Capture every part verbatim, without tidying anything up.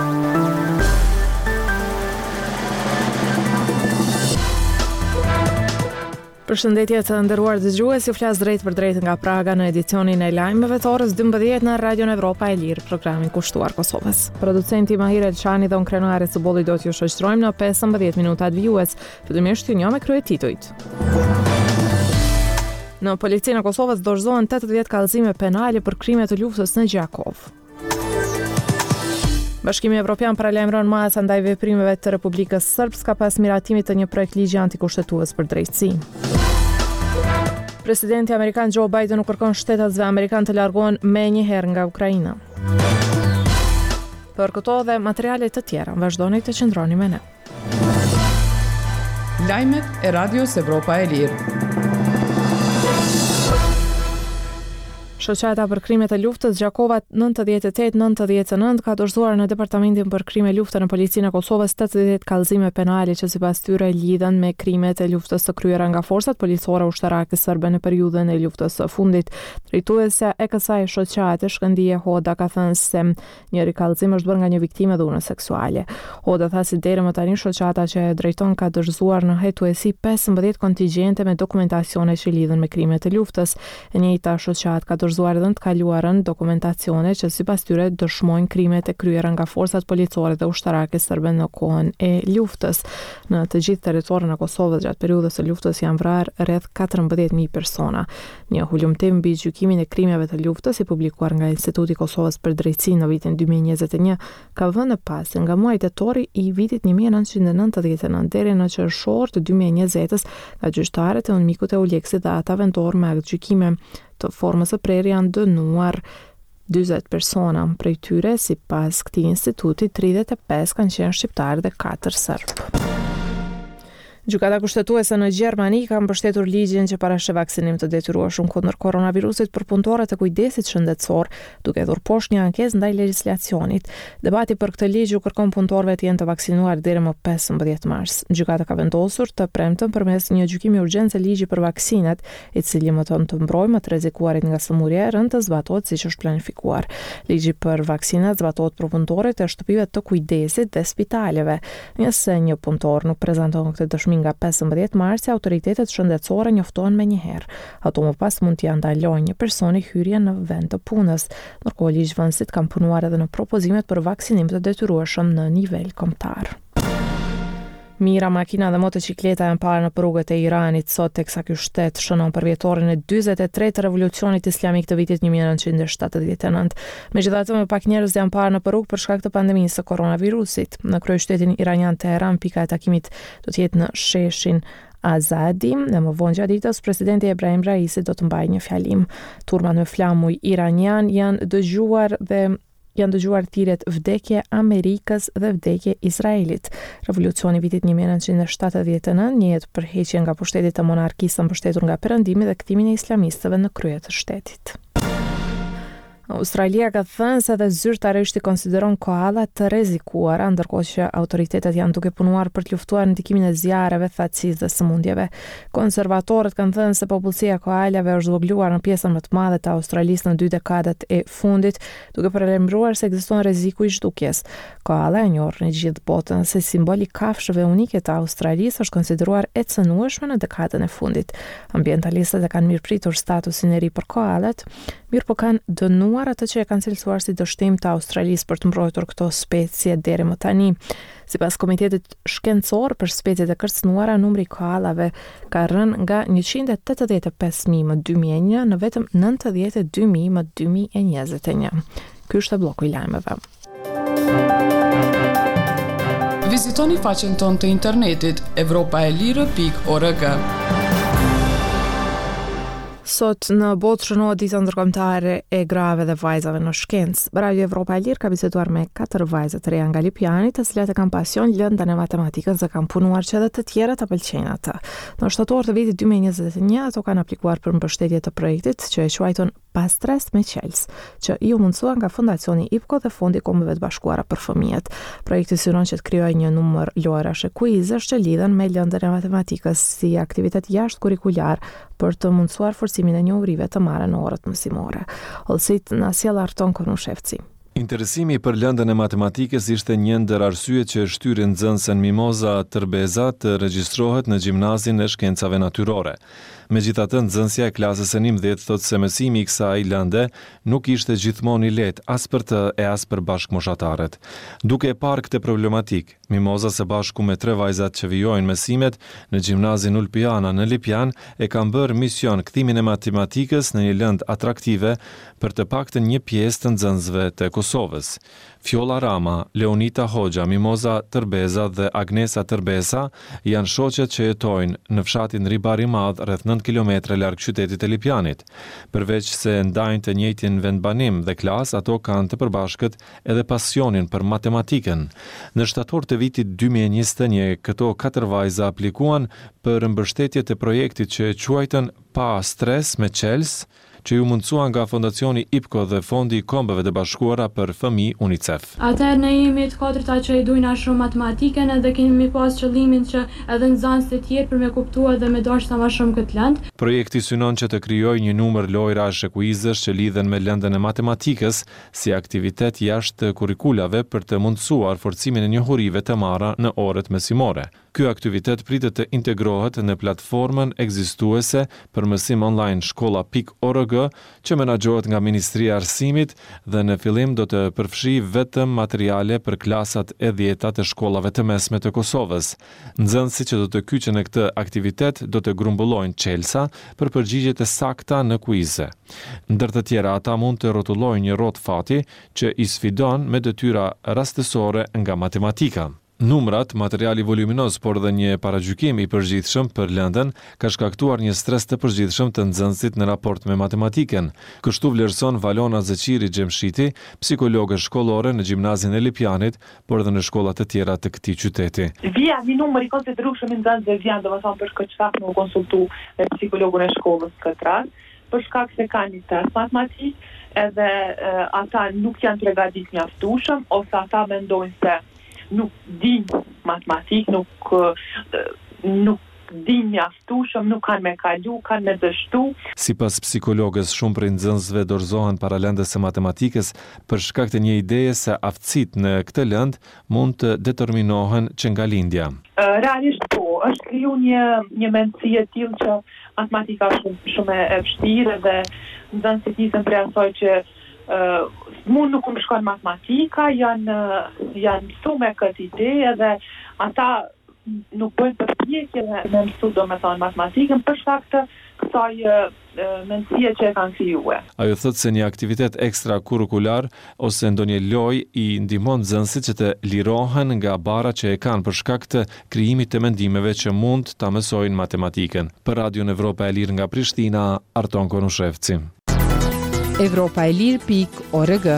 Përshëndetje të nderuar dëgjues, ju flas drejt për drejt nga Praga në edicionin e lajmeve të orës dymbëdhjetë në Radio Evropa e Lirë, programin kushtuar Kosovës. Producenti Mahir Elçani dhe unë krenuari Cubulli do t'ju shoqërojmë në pesëmbëdhjetë minutat vijues. Fillimisht ju njoh me kryetitujt. Në policinë e Kosovës dorëzohen tetëdhjetë kallëzime penale për krime të luftës në Gjakov. Bashkimi Evropian paralajmëron masa ndaj veprimeve të Republikës Srpska pas miratimit të një projekt ligji antikushtetues për drejtësi. Presidenti amerikan Joe Biden u kërkon shtetatësve amerikan të largohen menjëherë nga Ukraina. Për këto dhe materiale të tjera, vazhdoni të qëndroni me ne. Lajmet e Radios Evropa e Lirë. Shoqata për krimet e luftës Gjakova nëntëdhjetë e tetë nëntëdhjetë e nëntë ka dorëzuar në Departamentin për krime lufte në Policinë e Kosovës tetëdhjetë kallëzime penale që sipas tyre lidhen me krimet e luftës të kryera nga forcat policore ushtarake serbe në periudhën e luftës së fundit. Drejtuesja e kësaj shoqate Shkëndije Hoda ka thënë se njëri kallëzim është bërë nga një viktime dhune seksuale. Hoda tha se deri më tani shoqata që e drejton ka dorëzuar në hetuesi pesëmbëdhjetë kontingjente me dokumentacione që lidhen me krimet e luftës. E njëjta shoqatë ka dorëzuar dhe të kaluarën dokumentacione që sipas tyre dëshmojnë krimet e kryera nga forcat policore dhe ushtarake serbe në kohën e luftës. Në të gjithë territorin e Kosovës gjatë periudhës së luftës janë vrarë rreth katërmbëdhjetë mijë persona. Një hulumtim mbi gjykimin e krimeve të luftës i publikuar nga Instituti i Kosovës për Drejtësi në vitin dy mijë e njëzet e një ka vënë pas nga muaji tetori i vitit një mijë e nëntëqind e nëntëdhjetë e nëntë deri në qershor të dy mijë e njëzet nga gjyqtarët e Unmikut e Uleksit dhe ata vendor me akt gjykime të formës së prerë janë dënuar dyzet persona. Prej tyre, sipas këtij instituti, tridhjetë e pesë kanë qenë shqiptarë dhe katër serb. Gjykata kushtetuese në Gjermani ka mbështetur ligjin që parashë vaksinim të detyrueshëm kundër koronavirusit për punëtorët e kujdesit shëndetësor, duke dhënë poshtë një ankesë ndaj legjislacionit. Debati për këtë ligj u kërkon punëtorëve të jenë të vaksinuar deri më pesëmbëdhjetë mars. Gjykata ka vendosur të premten përmes një gjykimi urgjencë ligji për vaksinat, i cili mëton të mbrojë më të rrezikuarit nga sëmundja e rëndë të zbatohet siç është planifikuar. Ligji për vaksinat zbatohet për punëtorët e shtëpive të kujdesit dhe spitaleve. Nëse një punëtor nuk prezanton këtë dëshmi nga pesëmbëdhjetë mars, autoritetet shëndetësore njoftohen menjëherë. Ato më pas mund t'ia ndalojnë një personi hyrjen në vend të punës. Ndërkohë ligjvënësit kanë punuar edhe në propozimet për vaksinim të detyrueshëm në nivel kombëtar. Mira makina dhe motocikleta janë parë në rrugët e Iranit sot, teksa ky shtet shënon për vjetorin e dyzet e tretë të revolucionit islamik të vitit një mijë e nëntëqind e shtatëdhjetë e nëntë. Megjithatë, më pak njerëz janë parë në rrugë për shkak të pandemisë së koronavirusit. Në kryeshtetin iranian Teheran, pika e takimit do të jetë në sheshin Azadi, dhe më vonë gjatë ditës presidenti Ebrahim Raisi do të mbajë një fjalim. Turmat me flamuj iranian janë dëgjuar dhe janë dëgjuar thirrjet vdekje Amerikës dhe vdekje Izraelit. Revolucioni vitit një mijë e nëntëqind e shtatëdhjetë e nëntë njihet për heqjen nga pushteti të monarkisë mbështetur nga perëndimi dhe kthimin e islamistëve në krye të shtetit. Australia ka thënë se edhe zyrtarisht i konsideron koalat të rrezikuara, ndërkohë që autoritetet janë duke punuar për të luftuar ndikimin e zjarreve, thatësisë dhe sëmundjeve. Konservatorët kanë thënë se popullsia e koalave është zvogëluar në pjesën më të madhe të Australisë në dy dekadat e fundit, duke paralajmëruar se ekziston rreziku i zhdukjes. Koala, e njohur në gjithë botën si simbol i kafshëve unike të Australisë, është konsideruar e cënueshme në dekadën e fundit. Ambientalistët e kanë mirëpritur statusin e ri për koalat, mirë po kanë dënuar atë që e kanë cilësuar si dështim të Australisë për të mbrojtur këto specie deri më tani. Sipas Komitetit Shkencor për speciet e kërcënuara, numri i koalave ka rënë nga njëqind e tetëdhjetë e pesë mijë më dy mijë e një në vetëm nëntëdhjetë e dy mijë më dy mijë e njëzet e një. Ky është bloku i lajmeve. Vizitoni faqen tonë të internetit evropa e lirë pikë org. Sot në botë shënohet dita ndërkombëtare e grave dhe vajzave në shkencë. Radio Evropa e Lirë ka biseduar me katër vajza të reja nga Lipiani, të cilat e kanë pasion lëndën e matematikës dhe kanë punuar që edhe të tjera të pëlqejnë ata. Në shtator të vitit dy mijë e njëzet e një ato kanë aplikuar për mbështetje të projektit që e quajton Pas stres me qels, që i u mundsua nga Fondacioni I P K O dhe Fondi i Kombeve të Bashkuara për Fëmijët. Projekti synon që të krijojë një numër lojrash e kuizësh që lidhen me lëndën e matematikës si aktivitet jashtëkurrikular për të mundsuar forcimin e njohurive të marrë në orët mësimore. Olsit na sjell Arton Konushevci. Interesimi për lëndën e matematikës ishte një ndër arsyet që shtyri nxënësen Mimoza Tërbeza të regjistrohet në Gjimnazin e Shkencave Natyrore. Megjithatë, nxënësja e klasës së njëmbëdhjetë thotë se mësimi i kësaj lënde nuk ishte gjithmonë i lehtë as për të e as për bashkëmoshataret. Duke e parë këtë problematik, Mimoza së bashku me tre vajzat që vijojnë mësimet në Gjimnazin Ulpiana në Lipjan e kanë bërë mision kthimin e matematikës në një lëndë atraktive për të paktën një pjesë të nxënësve të Kosovës. Fjolla Rama, Leonita Hoxha, Mimoza Tërbeza dhe Agnesa Tërbesa janë shoqet që jetojnë në fshatin Ribari Madh rreth nëntë kilometra larg qytetit të Lipjanit. Përveç se ndajnë të njëjtin vendbanim dhe klas, ato kanë të përbashkët edhe pasionin për matematikën. Në shtator të vitit dy mijë e njëzet e një, këto katër vajza aplikuan për mbështetje të projektit që e quajtën Pa Stres me Qels, që ju mundësua nga Fondacioni I P C O dhe Fondi I Kombeve të Bashkuara për Fëmijë UNICEF. Atëherë ne jemi të katërta që i dujna shumë matematikën edhe kemi pas qëllimin që edhe nxënës të tjerë për me kuptua dhe me dashur sa më shumë këtë lëndë. Projekti synon që të krijojë një numër lojrash e kuizësh që lidhen me lëndën e matematikës si aktivitet jashtë kurikulave për të mundësuar forcimin e njohurive të marra në orët mësimore. Ky aktivitet pritet të integrohet në platformën ekzistuese për mësim online shkolla pikë org që menaxhohet nga Ministria e Arsimit dhe në fillim do të përfshijë vetëm materiale për klasat e dhjeta të shkollave të mesme të Kosovës. Nxënësit që do të kyqen në këtë aktivitet do të grumbullojnë çelësa për përgjigjet e sakta në kuize. Ndër të tjera, ata mund të rrotullojnë një rrotë fati që i sfidon me detyra rastësore nga matematika. Numrat, materiali voluminoz, por dhe një paragjykim i përgjithshëm për lëndën ka shkaktuar një stres të përgjithshëm të nxënësit në raport me matematikën. Kështu vlerëson Valona Zeqiri Xhemshiti, psikologe shkollore në Gjimnazin e Lipjanit, por dhe në shkollat të tjera të këtij qyteti. Vija një numër i konsiderueshëm i nxënësve vjen domethënë për këtë çfarë më konsultu me psikologun e shkollës këtë rast, për shkak se kanë një test matematik, edhe e, ata nuk janë përgatitur mjaftueshëm ose ata mendojnë se nuk din matematik, nuk nuk din mjaftueshëm, nuk kanë me kalu, kanë me dështu. Sipas psikologës, shumë prej nxënësve dorëzohen para lëndës së matematikës për shkak të një ideje se aftësitë në këtë lëndë mund të determinohen që nga lindja. Realisht po, është kriju një një mendësi e tillë që matematika është shumë, shumë e vështirë dhe nxënësit nisen prej asaj që Uh, mund nuk më shkon matematika, janë, janë mësu me këtë ide edhe ata nuk bëjnë përpjekje me mësu do me thonë matematikën për shkak të kësaj uh, mendësie që e kanë krijuar. Ajo thotë se një aktivitet ekstra kurikular ose ndonjë lojë i ndihmon nxënësit që të lirohen nga bara që e kanë për shkak të krijimit të mendimeve që mund ta mësojnë matematikën. Për Radion Evropa e Lirë nga Prishtina, Arton Konushevci. Evropa e Lirë pikë org.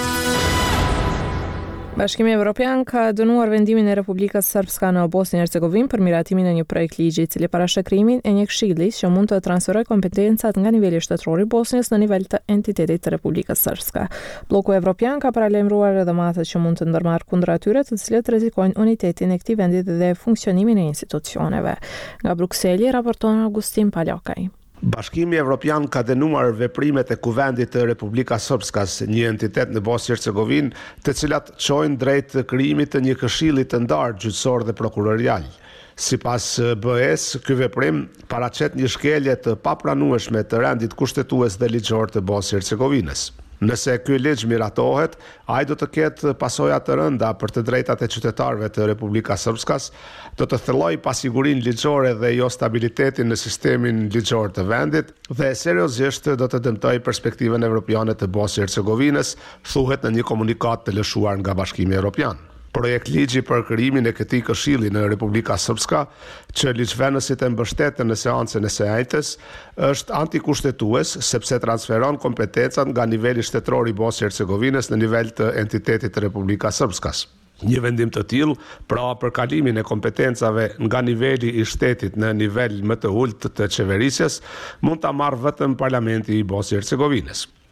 Bashkimi Evropian ka dënuar vendimin e Republikës Srpska në Bosnjë Hercegovinë për miratimin e një projekt ligji i cili parashë krijimin e një këshilli që mund të transferojë kompetencat nga niveli shtetëror i Bosnjës në nivel të entitetit të Republikës Srpska. Bloku Evropian ka paralajmëruar edhe matët që mund të ndërmarrë kundër atyre të cilët rrezikojnë unitetin e këtij vendi dhe funksionimin e institucioneve. Nga Brukseli raporton Augustin Palakaj. Bashkimi Evropian ka dënuar veprimet e Kuvendit të Republika Srpskas, një entitet në Bosnjë Hercegovinë, të cilat çojnë drejt krijimit të një këshilli të ndarë gjyqësor dhe prokurorial. Sipas B E-s, ky veprim paraqet një shkelje të papranueshme të rendit kushtetues dhe ligjor të Bosnjë Hercegovinës. Nëse ky ligj miratohet, ai do të ketë pasoja të rënda për të drejtat e qytetarëve të Republika Srpskas, do të thellojë pasigurinë ligjore dhe jo stabilitetin në sistemin ligjor të vendit dhe seriozisht do të dëmtojë perspektivën evropiane të Bosnjë Hercegovinës, thuhet në një komunikat të lëshuar nga Bashkimi Evropian. Projekt ligji për krijimin e këtij këshilli në Republika Srpska, që ligjvënësit e mbështetën në seancën e së njëjtës, është antikushtetues sepse transferon kompetencat nga niveli shtetëror i Bosnjë Hercegovinës në nivel të entitetit të Republika Srpskas. Një vendim të tillë, pra për kalimin e kompetencave nga niveli i shtetit në nivel më të ulët të qeverisjes, mund ta marrë vetëm Parlamenti i Bosnjë Hercegovinës.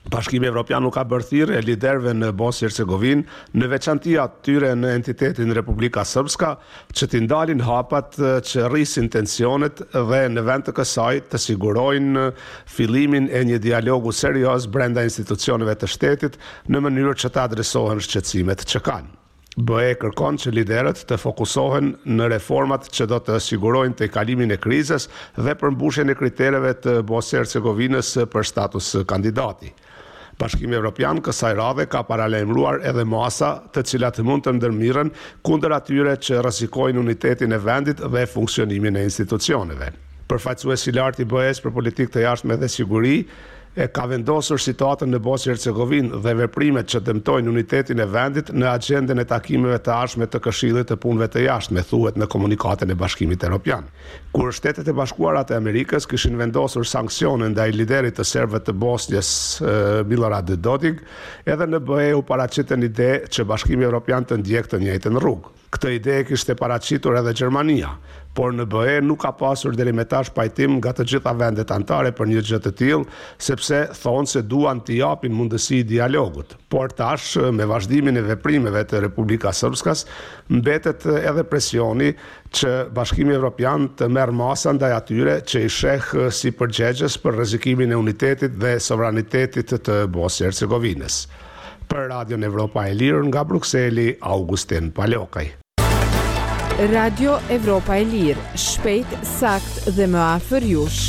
Bashkimi Evropian nuk ka bërë thirrje e liderëve në Bosnjë Hercegovinë, në veçanti atyre në entitetin Republika Srpska, që t'i ndalin hapat që rrisin tensionet dhe në vend të kësaj të sigurojnë fillimin e një dialogu serioz brenda institucioneve të shtetit në mënyrë që të adresohen shqetësimet që kanë. B E kërkon që liderët të fokusohen në reformat që do të sigurojnë të kalimin e krizës dhe përmbushjen e kritereve të Bosnjë Hercegovinës për status kandidati. Bashkimi Evropian kësaj radhe ka paralajmëruar edhe masa të cilat mund të ndërmirën kundër atyre që rrezikojnë unitetin e vendit dhe funksionimin e institucioneve. Përfaqësuesi i lartë i B E-s për politikë të jashtme dhe siguri e ka vendosur situatën në Bosnjë Hercegovinë dhe veprimet që dëmtojnë unitetin e vendit në agjendën e takimeve të ardhshme të Këshillit të Punëve të Jashtme, thuhet në komunikatën e Bashkimit Evropian. Kur Shtetet e Bashkuara të Amerikës kishin vendosur sanksione ndaj liderit të serbëve të Bosnjës Milorad Dodik, edhe në B E u paraqitën ide që Bashkimi Evropian të ndjekë të njëjtën rrugë. Këtë ide kishte paraqitur edhe Gjermania, por në B E nuk ka pasur deri me tash pajtim nga të gjitha vendet anëtare për një gjë të tillë, sepse thonë se duan t'i japin mundësi dialogut. Por tash, me vazhdimin e veprimeve të Republika Srpskas, mbetet edhe presioni që Bashkimi Evropian të merr masa ndaj atyre që i sheh si përgjegjës për rrezikimin e unitetit dhe sovranitetit të Bosnjë Hercegovinës. Për Radion Evropa e Lirë nga Brukseli, Augustin Palokaj. Radio Evropa e Lirë, shpejt, sakt dhe më afër jush.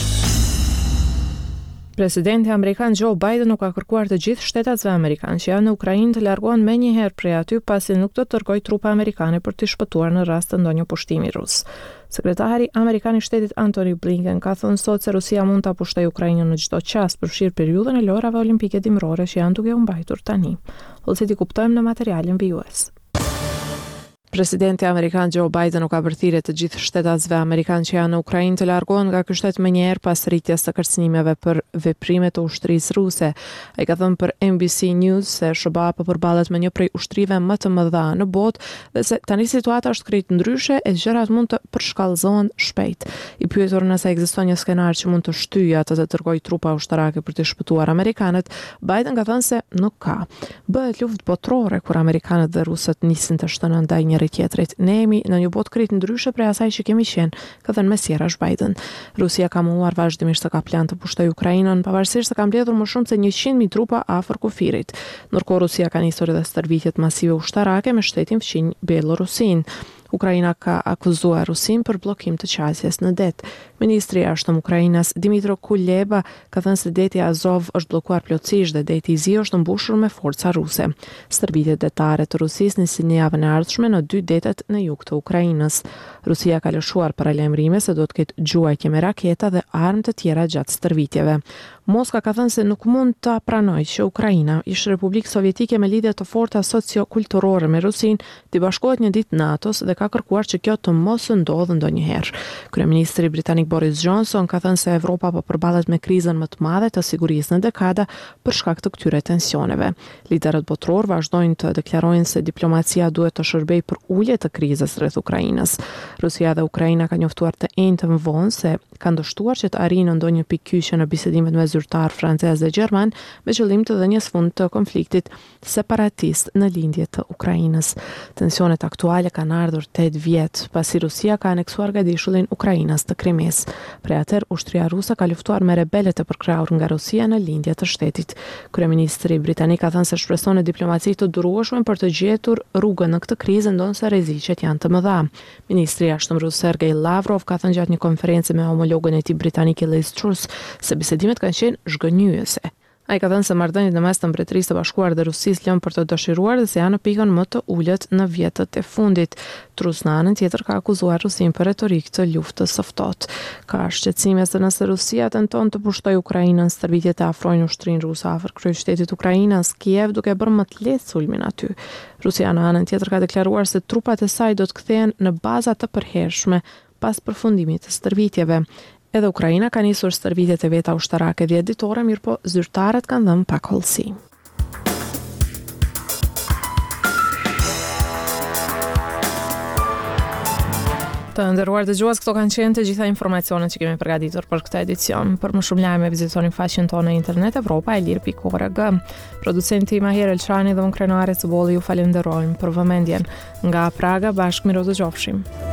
Presidenti Amerikan Joe Biden nuk ka kërkuar të gjithë shtetatëve amerikanë që janë në Ukrainë të largohen menjëherë prej aty pasi nuk do të dërgojë trupa amerikane për të shpëtuar në rast të ndonjë pushtimi rus. Sekretari amerikan i shtetit Antony Blinken ka thënë sot se Rusia mund ta pushtojë Ukrainën në çdo çast, përfshirë periudhën e lojrave olimpike dimrore që janë duke u mbajtur tani. Ose ti kuptojmë në materialin vijues. Presidenti amerikan Joe Biden nuk ka bërë thirrje të gjithë shtetatëve amerikanë që janë në Ukrainë të largohen nga ky shtet menjëherë pas rritjes së kërcënimeve për veprimet e ushtrisë ruse. Ai ka thënë për N B C News se S B A po përballet me një prej ushtrive më të mëdha në botë dhe se tani situata është krejt ndryshe e gjërat mund të përshkallëzohen shpejt. I pyetur nëse ekziston një skenar që mund të shtyjë atë të dërgojë trupa ushtarake për të shpëtuar amerikanët, Biden ka thënë se nuk ka. Bëhet luftë botërore kur amerikanët dhe rusët nisin të shtënën ndaj njëri tjetrit. Ne jemi në një botë krejt ndryshe prej asaj që kemi qenë, ka thënë mesjerash Biden. Rusia ka munduar vazhdimisht të ka plan të pushtojë Ukrainën, pavarësisht se ka mbledhur më shumë se njëqind mijë trupa afër kufirit. Ndërkohë Rusia ka nisur edhe stërvitjet masive ushtarake me shtetin fqinj Belorusin. Ukraina ka akuzuar Rusin për bllokim të qasjes në det. Ministri i jashtëm Ukrainës Dmytro Kuleba ka thënë se deti Azov është bllokuar plotësisht dhe deti i Zi është mbushur me forca ruse. Stërvitjet detare të Rusisë nisin në javën e ardhshme në dy detet në jug të Ukrainës. Rusia ka lëshuar paralajmërime se do të ketë gjuajtje me raketa dhe armë të tjera gjatë stërvitjeve. Moska ka thënë se nuk mund ta pranojë që Ukraina, ish Republikë Sovjetike me lidhje të forta socio-kulturore me Rusinë, të bashkohet një ditë NATO-s dhe ka kërkuar që kjo të mos ndodhë ndonjëherë. Kryeministri britanik Boris Johnson ka thënë se Evropa po përballet me krizën më të madhe të sigurisë në dekada për shkak të këtyre tensioneve. Liderët botëror vazhdojnë të deklarojnë se diplomacia duhet të shërbejë për ulje të krizës rreth Ukrainës. Rusia dhe Ukraina kanë njoftuar të njëjtën vonë se kanë dështuar që të arrijnë ndonjë pikëkyçe në bisedimet me zyrtar francez dhe gjerman me qëllim të dhënies fund të konfliktit separatist në lindje të Ukrainës. Tensionet aktuale kanë ardhur tetë vjet pasi Rusia ka aneksuar gadishullin Ukrainës të Krimis. Prej atëherë ushtria ruse ka luftuar me rebelët e përkrahur nga Rusia në lindje të shtetit. Kryeministri britanik ka thënë se shpreson në diplomaci të durueshme për të gjetur rrugën në këtë krizë ndonse rreziqet janë të mëdha. Ministri i jashtëm rus Sergej Lavrov ka thënë gjatë një konferencë me homologën e tij britanik Liz Truss se bisedimet kanë qenë zhgënjyese. Ai ka thënë se marrëdhëniet në mes të Mbretërisë së Bashkuar dhe Rusisë lënë për të dëshiruar dhe se janë në pikën më të ulët në vjetët e fundit. Truss në anën tjetër ka akuzuar Rusinë për retorikë të luftës së ftohtë. Ka shqetësime se nëse Rusia tenton të pushtojë Ukrainën, stërvitjet e afrojnë ushtrinë ruse afër kryeshtetit Ukrainës, Kiev, duke bërë më të lehtë sulmin aty. Rusia në anën tjetër ka deklaruar se trupat e saj do të kthehen në baza të përhershme pas përfundimit të stërvitjeve. Edhe Ukraina ka nisur stërvitjet e veta ushtarake dhjetë ditore, mirë po zyrtarët kanë dhënë pak hollësi. Të nderuar dëgjues, këto kanë qenë të gjitha informacionet që kemi përgatitur për këtë edicion. Për më shumë lajme vizitoni faqen tonë në internet europa e lirë pikë org. Producenti Maher Elçani dhe unë Krenare Cubolli ju falenderojmë për vëmendjen. Nga Praga bashkë miro të qofshim.